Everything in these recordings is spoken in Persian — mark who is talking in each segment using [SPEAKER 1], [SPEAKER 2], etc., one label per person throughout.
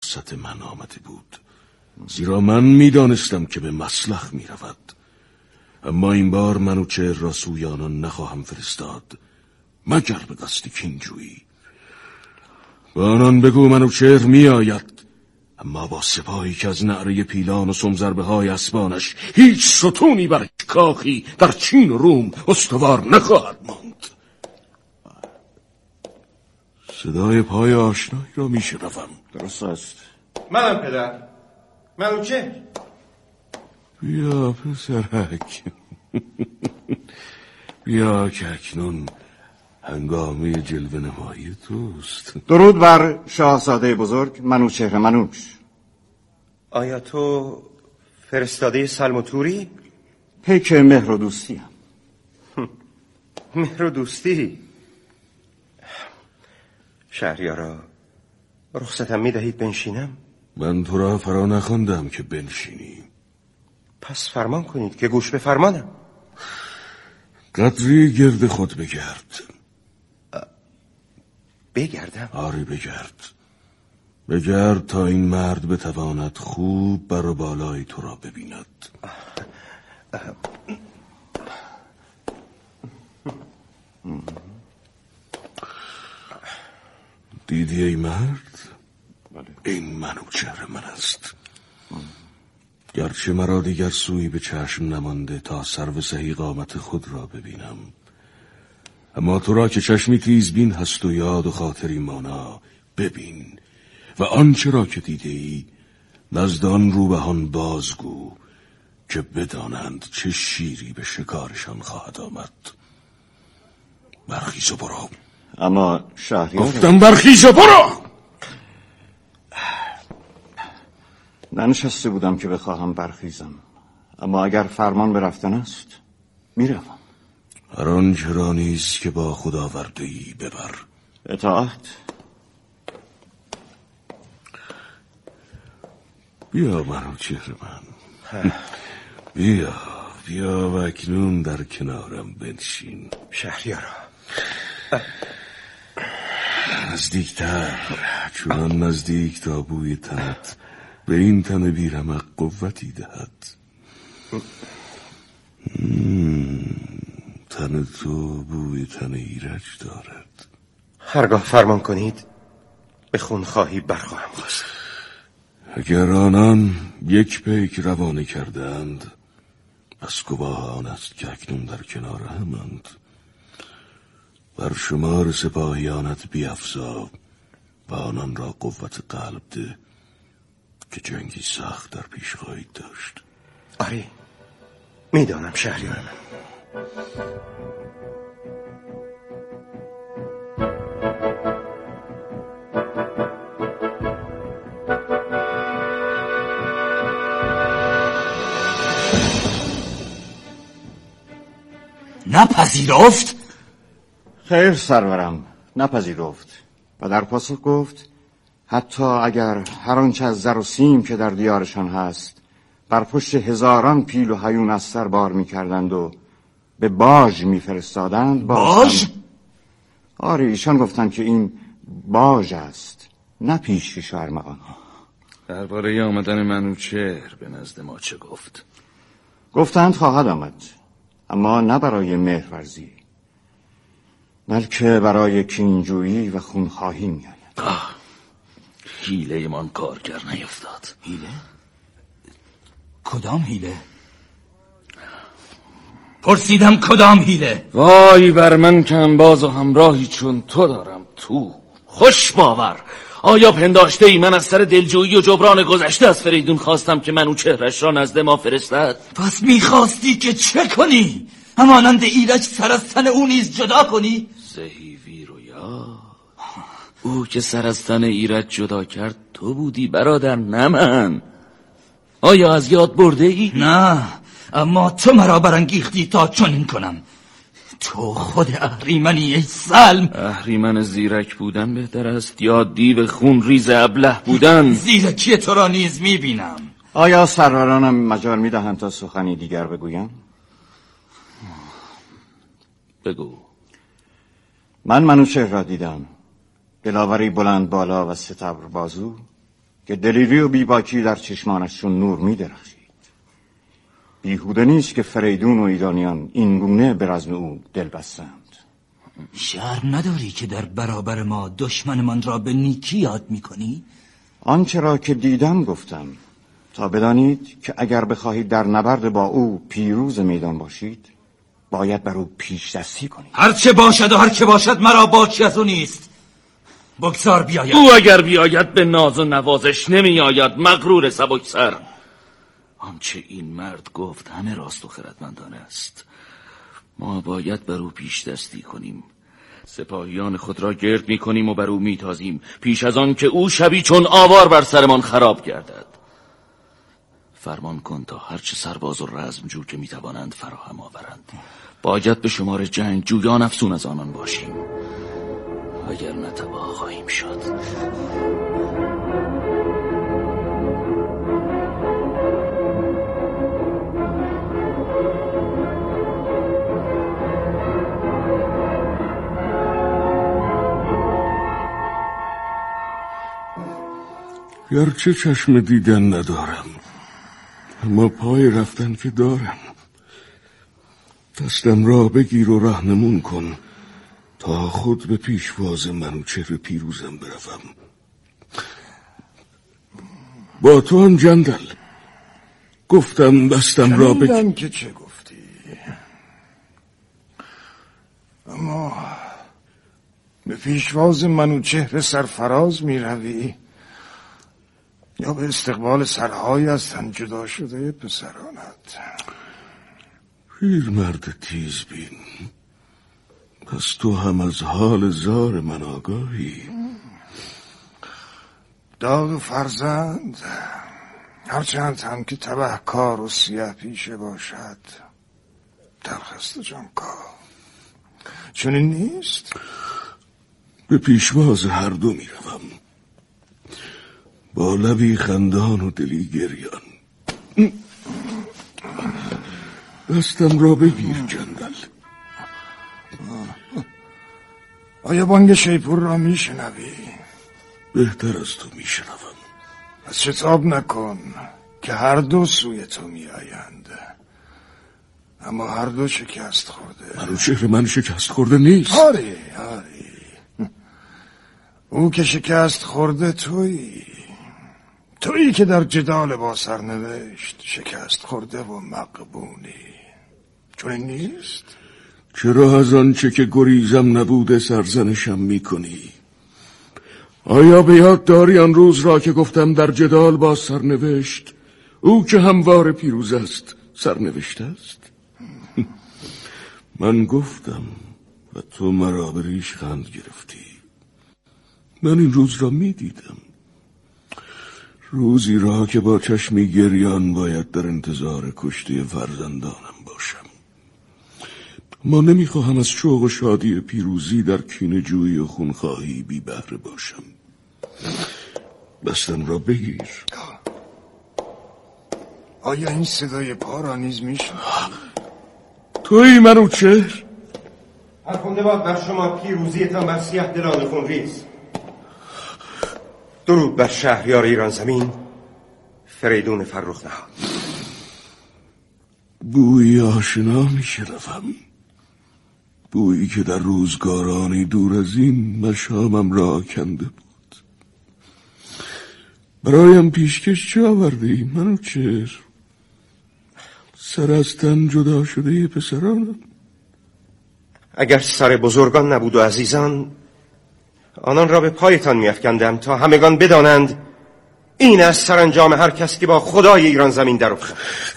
[SPEAKER 1] فرصت من آمده بود، زیرا من میدانستم که به مسلخ میرود. اما این بار منوچهر را سوی آنان نخواهم فرستاد مگر به قصد کینجویی. به آنان بگو منوچهر میآید، اما با سپاهی که از نعره پیلان و سمزربه های اسبانش هیچ ستونی بر کاخی در چین و روم استوار نخواهد ماند. صدای پای آشنایی را میشنوم.
[SPEAKER 2] درست است.
[SPEAKER 3] منم پدر، منوچهر.
[SPEAKER 1] بیا پسرک. بیا که اکنون هنگامه جلوه نمایی توست.
[SPEAKER 2] درود بر شاهزاده بزرگ منوچهر منوش.
[SPEAKER 3] آیا تو فرستاده سلم و توری؟
[SPEAKER 2] پیک مهر و دوستیم.
[SPEAKER 3] مهر و دوستی؟ شهریارا، رخصتم میدهید بنشینم؟
[SPEAKER 1] من تو را فرا نخواندم که بنشینی.
[SPEAKER 3] پس فرمان کنید که گوش به فرمانم.
[SPEAKER 1] قدری گرد خود بگرد.
[SPEAKER 3] بگردم؟
[SPEAKER 1] آری بگرد. بگرد تا این مرد بتواند خوب بر و بالای تو را ببیند. دیدی ای مرد؟ این منوچهر من است. گرچه مرا دیگر سوی به چشم نمانده تا سرو سهی قامت خود را ببینم، اما تو را که چشمی تیزبین هست و یاد و خاطری مانا ببین و آنچه را که دیده ای نزد آن روبهان بازگو که بدانند چه شیری به شکارشان خواهد آمد. برخیز و برو.
[SPEAKER 2] اما شهریار،
[SPEAKER 1] گفتم برخیز و برو.
[SPEAKER 2] ننشسته بودم که بخواهم برخیزم، اما اگر فرمان به رفتن است میروم.
[SPEAKER 1] هر آنچه را نیز که با خود آورده ای ببر.
[SPEAKER 2] اطاعت.
[SPEAKER 1] بیا منوچهر من. بیا و اکنون در کنارم بنشین.
[SPEAKER 3] شهریارا،
[SPEAKER 1] نزدیکتر، چونان نزدیک تا بوی تنت به این تن بیرمق قوتی دهد. تن تو بوی تن ایرج دارد.
[SPEAKER 3] هرگاه فرمان کنید به خونخواهی برخواهم خواست.
[SPEAKER 1] اگر آنان یک پیک روانه کردند، پس گواه آن است که اکنون در کنار همند. بر شمار سپاهیانت بیفزا و آنان را قوت قلب ده که جنگی سخت در پیش خواهید داشت.
[SPEAKER 3] آری، میدانم شهریار من.
[SPEAKER 4] نپذیرفت؟
[SPEAKER 2] خیر سرورم، نپذیرفت و در پاسخ گفت حتی اگر هر آنچه از زر و سیم که در دیارشان هست بر پشت هزاران پیل و هیون از سر بار می‌کردند و به باج می‌فرستادند.
[SPEAKER 4] باج؟
[SPEAKER 2] آره، ایشان گفتند که این باج است، نه پیشکش و ارمغان.
[SPEAKER 5] درباره آمدن منوچهر به نزد ما چه گفت؟
[SPEAKER 2] گفتند خواهد آمد، اما نه برای مهرورزی، بلکه برای کینجویی و خونخواهی می‌آید.
[SPEAKER 5] حیله من کارگر نیفتاد.
[SPEAKER 4] حیله؟ کدام حیله؟ پرسیدم کدام حیله؟
[SPEAKER 5] وای بر من که انباز و همراهی چون تو دارم تو. خوش باور. آیا پنداشته ای من از سر دلجویی و جبران گذشته از فریدون خواستم که منوچهرش را نزد ما فرستد؟
[SPEAKER 4] پس میخواستی که چه کنی؟ همانند ایرج سر از تن او نیز جدا کنی؟
[SPEAKER 5] زهی ویر و یا او که سر از تن ایرج جدا کرد تو بودی برادر، نه من. آیا از یاد برده ای؟
[SPEAKER 4] نه، اما تو مرا برانگیختی تا چنین کنم. تو خود اهریمنی ای سلم.
[SPEAKER 5] اهریمن زیرک بودن بهتر است یا دیو خون ریز ابله بودن؟
[SPEAKER 4] زیرکی تو را نیز میبینم.
[SPEAKER 2] آیا سرورانم مجال میدهند تا سخنی دیگر بگویم؟
[SPEAKER 5] بگو.
[SPEAKER 2] من منوچهر را دیدم، دلاوری بلند بالا و ستبر بازو که دلیری و بیباکی در چشمانشون نور می درخشید. بیهوده نیست که فریدون و ایرانیان اینگونه به رزم او دل بستند.
[SPEAKER 4] شرم نداری که در برابر ما دشمنمان را به نیکی یاد می کنی؟
[SPEAKER 2] آنچه را که دیدم گفتم، تا بدانید که اگر بخواهید در نبرد با او پیروز میدان باشید، باید بر او پیش دستی کنید.
[SPEAKER 4] هرچه باشد و هرچه باشد مرا باکی از او نیست. بگذار بیاید.
[SPEAKER 5] او اگر بیاید به ناز و نوازش نمی آید، مغرور سبکسر. آنچه این مرد گفت همه راست و خردمندانه است. ما باید بر او پیش دستی کنیم. سپاهیان خود را گرد می کنیم و بر او می تازیم، پیش از آن که او شبی چون آوار بر سرمان خراب گردد. فرمان کن تا هرچه سرباز و رزمجو که می توانند فراهم آورند. باید به شمار جنگ جویان افسون از آنان باشیم، اگر نه تباه خواهیم شد.
[SPEAKER 1] گرچه چشم دیدن ندارم، اما پای رفتن که دارم. دستم را بگیر و راهنمون کن تا خود به پیشواز منوچهر پیروزم بروم. با تو هم جندل گفتم دستم را
[SPEAKER 6] بگیر. که چه گفتی؟ اما به پیشواز منوچهر سرفراز می روی یا به استقبال سرهای از تن جدا شده پسرانت؟
[SPEAKER 1] پیرمرد تیزبین، پس تو هم از حال زار من آگاهی؟
[SPEAKER 6] داغ فرزند هرچند هم که تبهکار و سیاه پیشه باشد، تلخست جانکاه. چنین نیست؟
[SPEAKER 1] به پیشواز هر دو می روم، با لبی خندان و دلی گریان. دستم را بگیر جندل.
[SPEAKER 6] آیا بانگ شیپور را می شنوی؟
[SPEAKER 1] بهتر از تو می شنوم.
[SPEAKER 6] از شتاب نکن که هر دو سوی تو می آیند، اما هر دو شکست خورده.
[SPEAKER 1] منوچهر من شکست خورده نیست.
[SPEAKER 6] آری او که شکست خورده تویی که در جدال با سرنوشت شکست خورده و مغبونی. چون نیست؟
[SPEAKER 1] چرا از آنچه که گریزم نبوده سرزنشم می کنی؟ آیا به یاد داری آن روز را که گفتم در جدال با سرنوشت او که هموار پیروز است سرنوشت است؟ من گفتم و تو مرا به ریش خند گرفتی. من این روز را می دیدم، روزی را که با چشمی گریان باید در انتظار کشته فرزندانم باشم. ما نمیخواهم از شوق و شادی پیروزی در کینه جویی و خونخواهی بی بهره باشم. دستم را بگیر.
[SPEAKER 6] آیا این صدای پا را نیز میشنوی؟
[SPEAKER 1] تویی منوچهر؟
[SPEAKER 3] فرخنده باد بر شما پیروزیتان بر سیاه دلان خونریز. درود بر شهریار ایران زمین فریدون فرخ نهاد.
[SPEAKER 1] بویی آشنا میشنوم، بویی که در روزگارانی دور از این مشامم را کنده بود. برایم پیشکش چه آورده ای منوچهر؟ سر از تن جدا شده پسرانم؟
[SPEAKER 3] اگر سر بزرگان نبود و عزیزان، آنان را به پایتان میافکندم تا همگان بدانند این از سرانجام هر کس که با خدای ایران زمین در افتاد.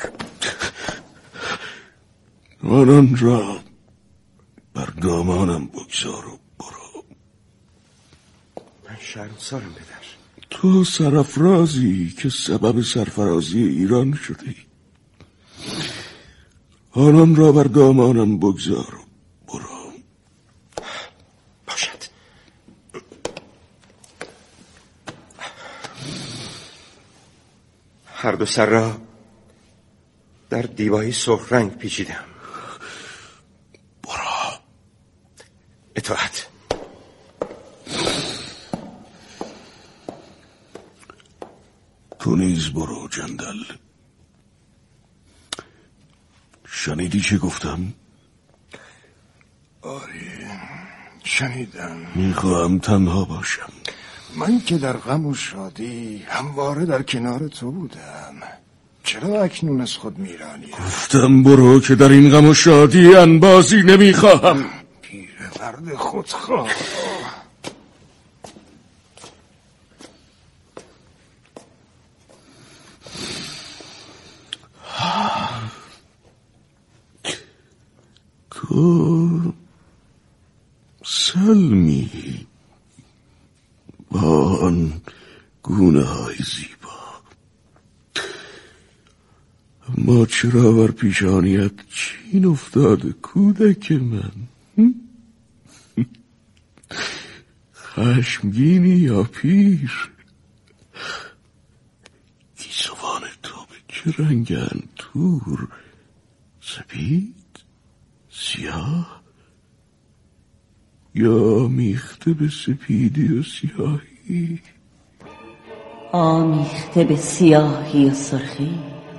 [SPEAKER 1] آنان را بر دامانم بگذار و برو.
[SPEAKER 3] من شرمسارم پدر.
[SPEAKER 1] تو سرافرازی که سبب سرفرازی ایران شدی. آنان را بر دامانم بگذار و برو.
[SPEAKER 3] باشد. هر دو سر را در دیبایی سرخ رنگ پیچیدم.
[SPEAKER 1] برو.
[SPEAKER 3] اطاعت.
[SPEAKER 1] تو نیز برو جندل. شنیدی چه گفتم؟
[SPEAKER 6] آره شنیدم.
[SPEAKER 1] میخواهم تنها باشم.
[SPEAKER 6] من که در غم و شادی همواره در کنار تو بودم، چرا اکنون از خود میرانی؟
[SPEAKER 1] گفتم برو که در این غم و شادی انبازی نمیخواهم.
[SPEAKER 6] پیرمرد خودخواه.
[SPEAKER 1] تو سلمی با آن گونه های زیبا، اما چرا بر پیشانیت چین افتاده کودک من؟ خشمگینی یا پیر؟ گیسوان تو به چه رنگند؟ تور، سپید، سیاه یا میخته به سپیدی و سیاهی؟
[SPEAKER 7] آمیخته به سیاهی و سرخی.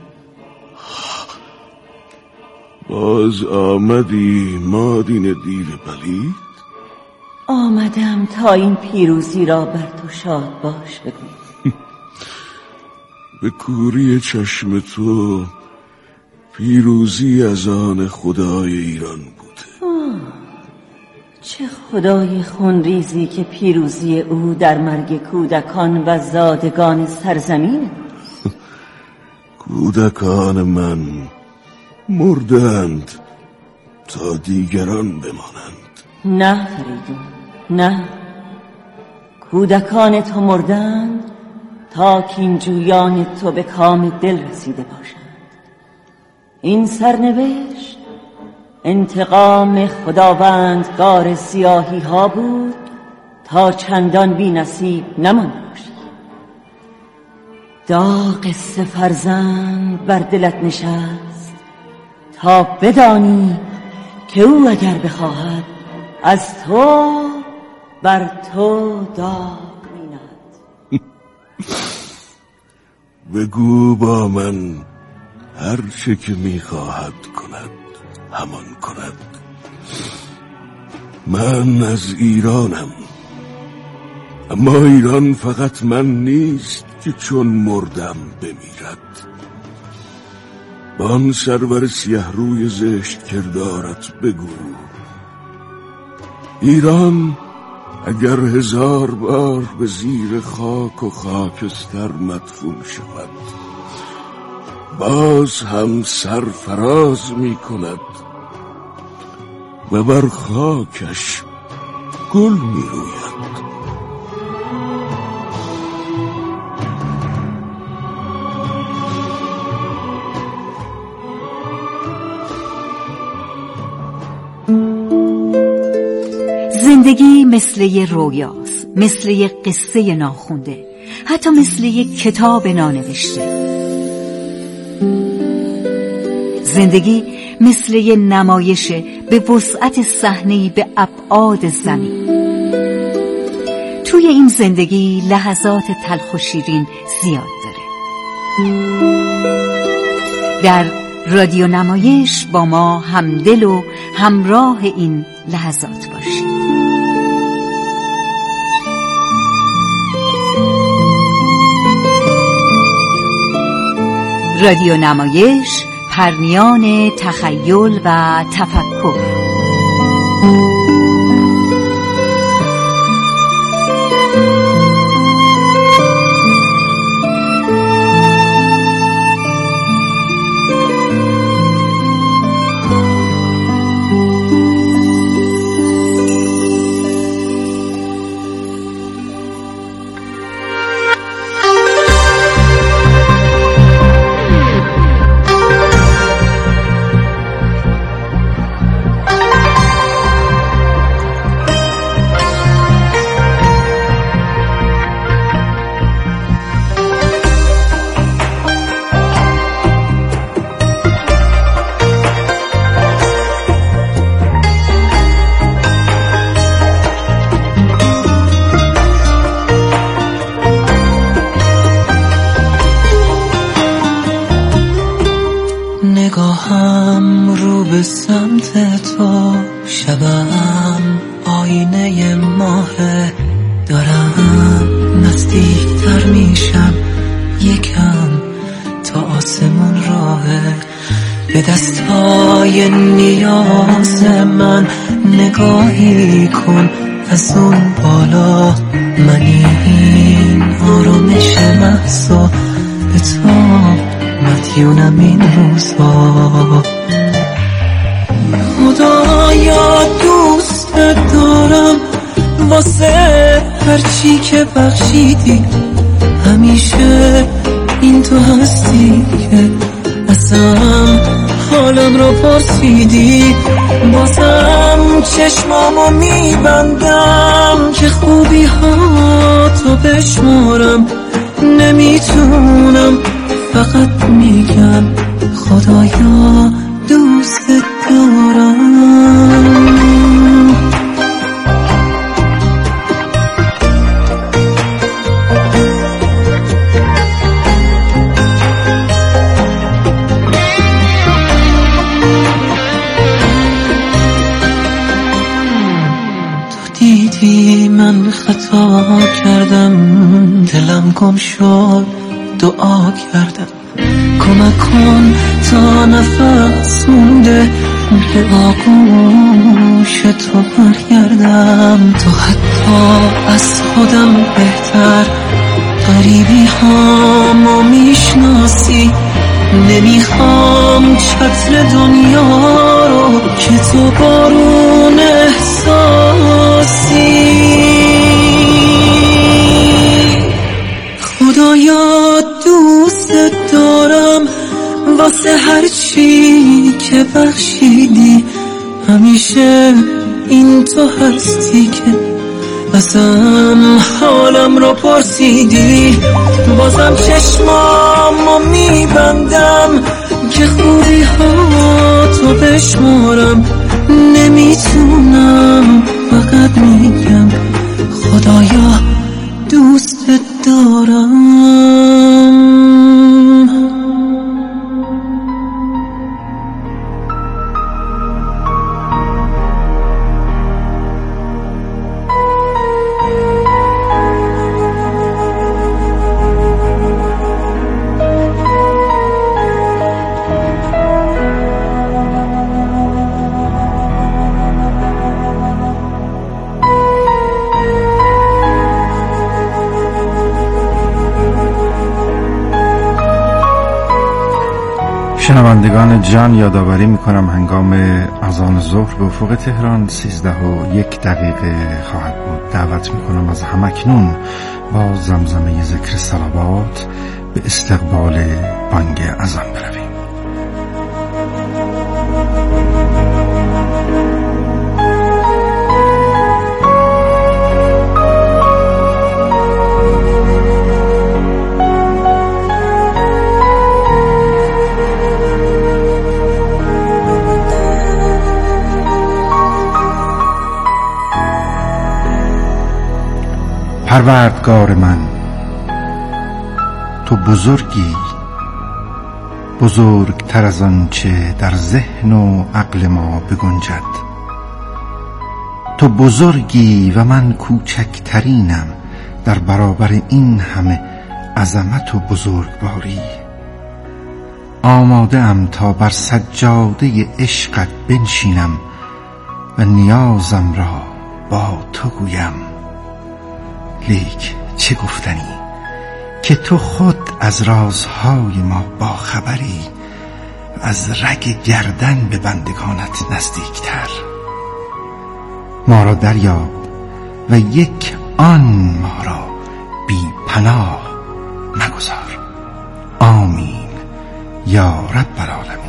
[SPEAKER 1] باز آمدی مادین دیو پلید؟
[SPEAKER 7] آمدم تا این پیروزی را بر تو شاد باش بگویم.
[SPEAKER 1] به کوری چشم تو پیروزی از آن خدای ایران بوده.
[SPEAKER 7] چه خدای خونریزی که پیروزی او در مرگ کودکان و زادگان سرزمین.
[SPEAKER 1] کودکان من مردند تا دیگران بمانند.
[SPEAKER 7] نه فریدون، نه. کودکان تو مردند تا کینجویان تو به کام دل رسیده باشند. این سرنوشت انتقام خداوندگار سیاهی ها بود تا چندان بی نصیب نمانده باشی. داغ سه فرزند بر دلت نشست تا بدانی که او اگر بخواهد از تو بر تو داغ می‌نهد.
[SPEAKER 1] بگو با من هر چه که میخواهد کند همان کند. من از ایرانم، اما ایران فقط من نیست که چون مردم بمیرد. با آن سرور سیه روی زشت کردارت بگو ایران اگر 1000 بار به زیر خاک و خاکستر مدفون شود باز هم سرفراز می کند و بر خاکش گل می روید.
[SPEAKER 8] زندگی مثل یه رویاست، مثل یه قصه ناخونده، حتی مثل یه کتاب نانوشته. زندگی مثل یه نمایشه به وسعت صحنه‌ای به ابعاد زمین. توی این زندگی لحظات تلخ و شیرین زیاد داره. در رادیو نمایش با ما همدل و همراه این لحظات باشید. رادیو نمایش، پرنیان تخیل و تفکر.
[SPEAKER 9] به دستای نیاز من نگاهی کن از اون بالا. من این آرامش محضا به تو مدیونم این روزا. خدایا دوست دارم واسه هرچی که بخشیدی. همیشه این تو هستی که ازم حالم رو پرسیدی. بازم چشمامو میبندم که خوبی ها تو بشمارم. نمیتونم فقط میگم خدایا دوست دارم. من خطا کردم، دلم گم شد، دعا کردم کمک کن تا نفس مونده به آغوش تو برگردم. تو حتی از خودم بهتر غریبی هامو میشناسی. نمیخوام چتر دنیا رو که تو بارون احساسی. خدایا دوست دارم واسه هرچی که بخشیدی. همیشه این تو هستی که ازم حالم رو پرسیدی. بازم چشمامو میبندم که خوبی ها تو بشمارم. نمیتونم فقط میگم خدایا دوست دارم.
[SPEAKER 10] شنوندگان جان، یادآوری میکنم هنگام اذان ظهر به افق تهران 13:01 خواهد بود. دعوت میکنم از همکنون با زمزمه ذکر صلوات به استقبال بانگ اذان برویم. پروردگار من، تو بزرگی، بزرگتر از آنچه در ذهن و عقل ما بگنجد. تو بزرگی و من کوچکترینم در برابر این همه عظمت و بزرگواری. آماده ام تا بر سجاده عشقت بنشینم و نیازم را با تو گویم. لیک چه گفتنی که تو خود از رازهای ما باخبری و از رگ گردن به بندگانت نزدیکتر. ما را دریاب و یک آن ما را بی پناه مگذار. آمین یا رب العالمین.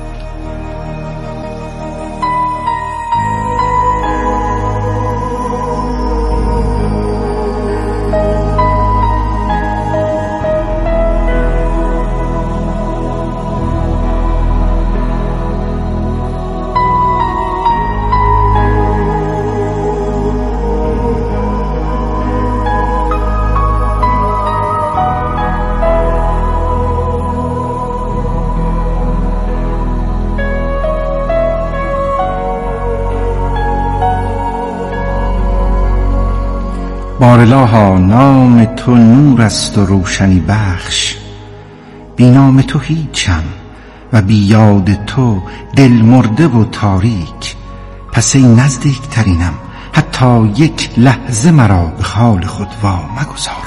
[SPEAKER 10] بارالها نام تو نور است و روشنی بخش. بی نام تو هیچم و بی یاد تو دل مرده و تاریک. پس ای نزدیک ترینم حتی یک لحظه مرا به حال خود وا مگذار.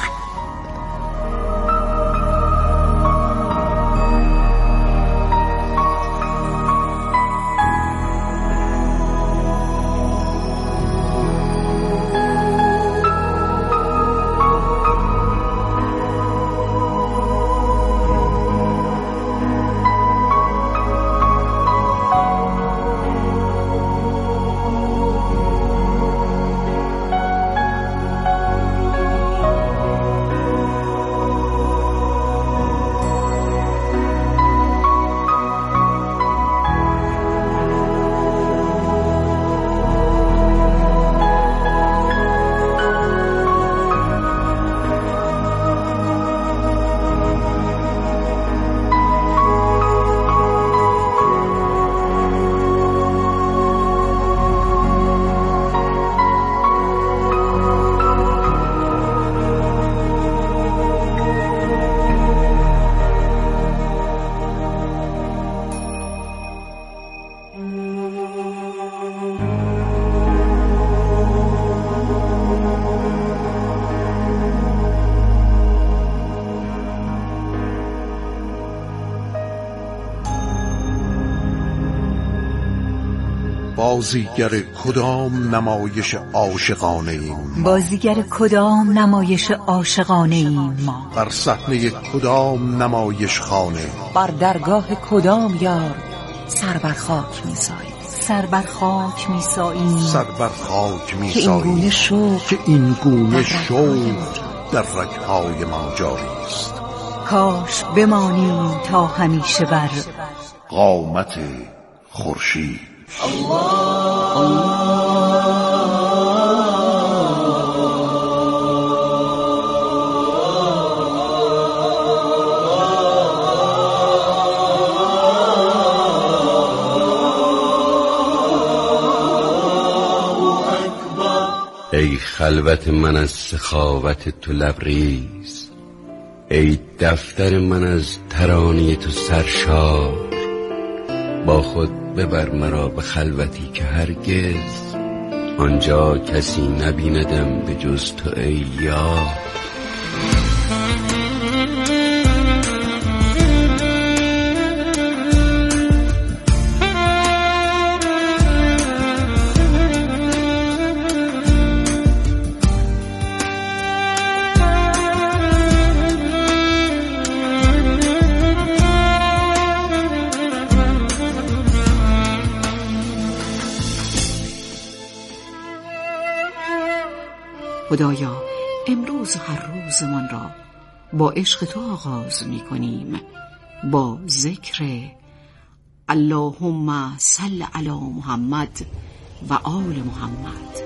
[SPEAKER 6] بازیگر کدام نمایش عاشقانه ایم؟
[SPEAKER 8] بازیگر کدام نمایش عاشقانه ایم ما؟
[SPEAKER 6] بر صحنه کدام نمایش خانه؟
[SPEAKER 11] بر درگاه کدام یار سر بر خاک می‌ساییم؟
[SPEAKER 8] سر بر خاک می‌ساییم،
[SPEAKER 6] سر بر خاک
[SPEAKER 11] که این گونه شوق
[SPEAKER 6] در رگ‌های ما جاری است.
[SPEAKER 8] کاش بمانیم تا همیشه بر
[SPEAKER 6] قامت خورشید.
[SPEAKER 12] ای خلوت من از سخاوت تو لبریز، ای دفتر من از ترانه تو سرشار. با خود ببر مرا به خلوتی که هرگز آنجا کسی نبیندم به جز تو ای یار.
[SPEAKER 11] خدایا امروز هر روزمان را با عشق تو آغاز می کنیم، با ذکر اللهم صل علی محمد و آل محمد.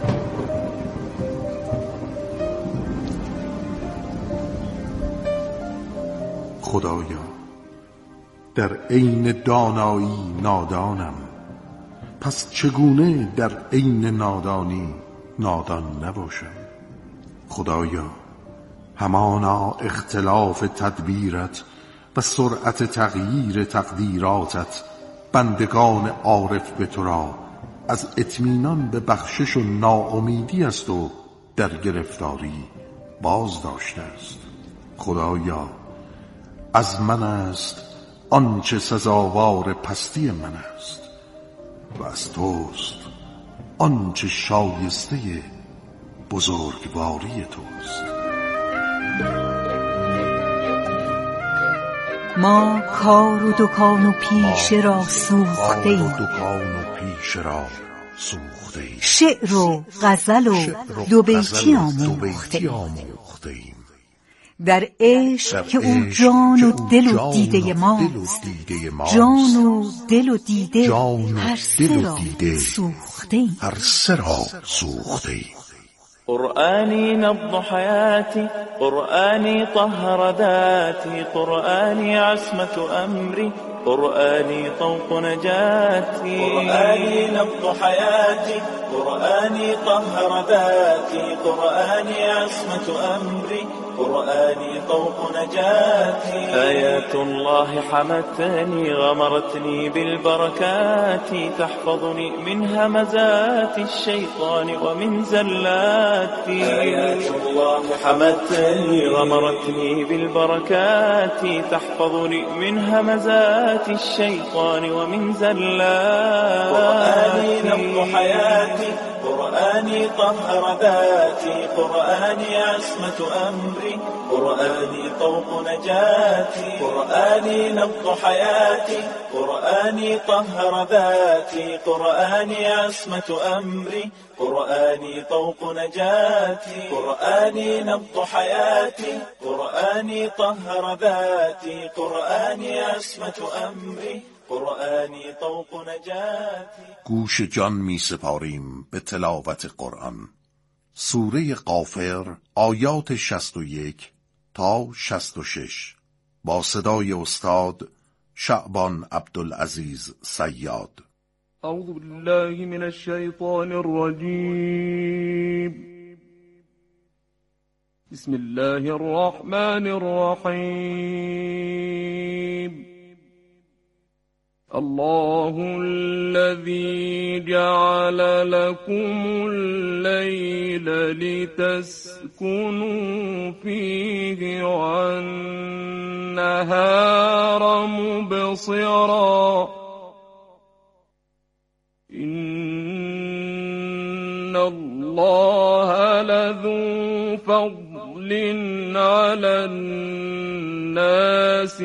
[SPEAKER 6] خدایا در عین دانایی نادانم، پس چگونه در عین نادانی نادان نباشم؟ خدایا همانا اختلاف تدبیرت و سرعت تغییر تقدیراتت بندگان عارف به تو را از اطمینان به بخشش و ناامیدی از تو در گرفتاری باز داشته است. خدایا از من است آنچه سزاوار پستی من است و از توست آنچه شایسته بزرگواری توست.
[SPEAKER 8] ما کار و دکان و پیشه را سوخته ایم، شعر و غزل و دو بیتی آموخته ایم. در عشق که او جان و دل و دیده ماست، جان و دل و دیده هر سه را سوخته ایم.
[SPEAKER 13] قرآني نبض حياتي، قرآني طهر ذاتي، قرآني عصمة أمري، قرآني طوق نجاتي. قرآني نبض حياتي، قرآني طهر ذاتي، قرآني عصمة أمري، قرآني طوق نجاتي. آيات الله حمتني غمرتني بالبركات، تحفظني من همزات الشيطان ومن زلاتي. آيات الله حمتني غمرتني بالبركات، تحفظني من همزات الشيطان ومن زلاتي. قرآني نبض حياتي، قرآني طهر ذاتي، قرآني عصمة أمري، قرآني طوق نجاتي. قرآني نبض حياتي، قرآني طهر ذاتي، قرآني عصمة أمري، قرآني طوق نجاتي. قرآني نبض حياتي، قرآني طهر ذاتي، قرآني عصمة أمري، قرآنی طوق نجاتی.
[SPEAKER 14] گوش جان می سپاریم به تلاوت قرآن. سوره غافر آیات 61 تا 66 با صدای استاد شعبان عبدالعزیز صیاد.
[SPEAKER 15] اعوذ بالله من الشیطان الرجیم. بسم الله الرحمن الرحیم. الله الذي جعل لكم الليل لتسكنوا فيه والنهار مبصرا إن الله لذو فضل على الناس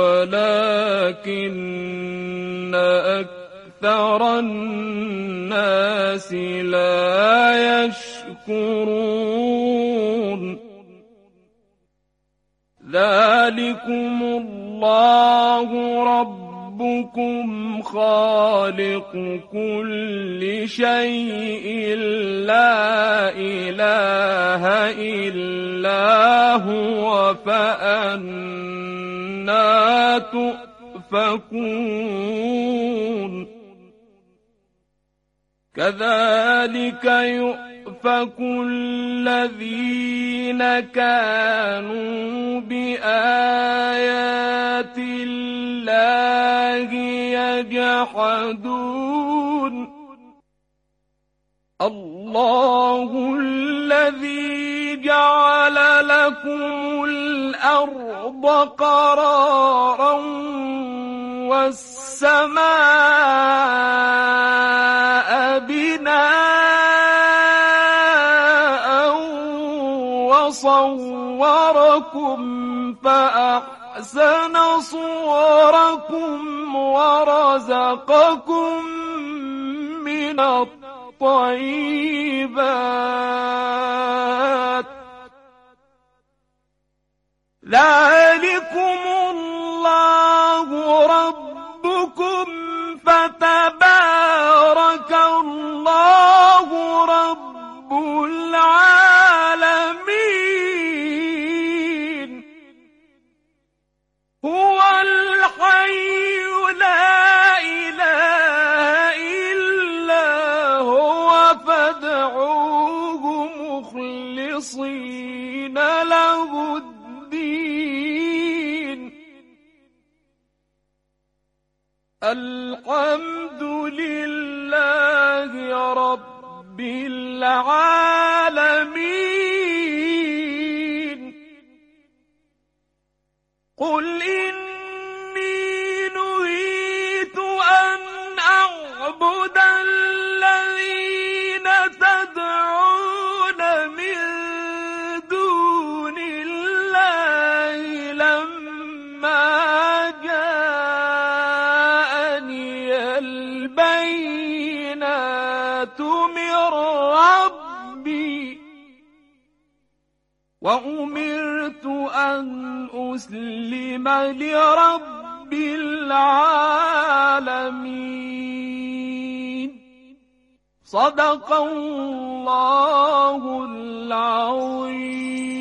[SPEAKER 15] ولكن أكثر الناس لا يشكرون. ذلكم الله ربكم خالق كل شيء لا إله إلا هو فأنا تؤفكون. كذلك يؤفك الذين كانوا بآيات الله يجحدون. الله الذي جعل لكم الأرض قرارا والسماء بناء وصوركم فأحسن صوركم ورزقكم من الطيبات. ذلكم الله ربكم فتبارك الله رب العالمين. هو الحي لا إله إلا هو فادعوه مخلصين له الدين. الحمد لله رب العالمين. قل إني نهيت أن أعبد الذين تدعون من دون الله لما جاءني البينات من ربي وأمرت أن أسلم لرب العالمين. صدق الله العظيم.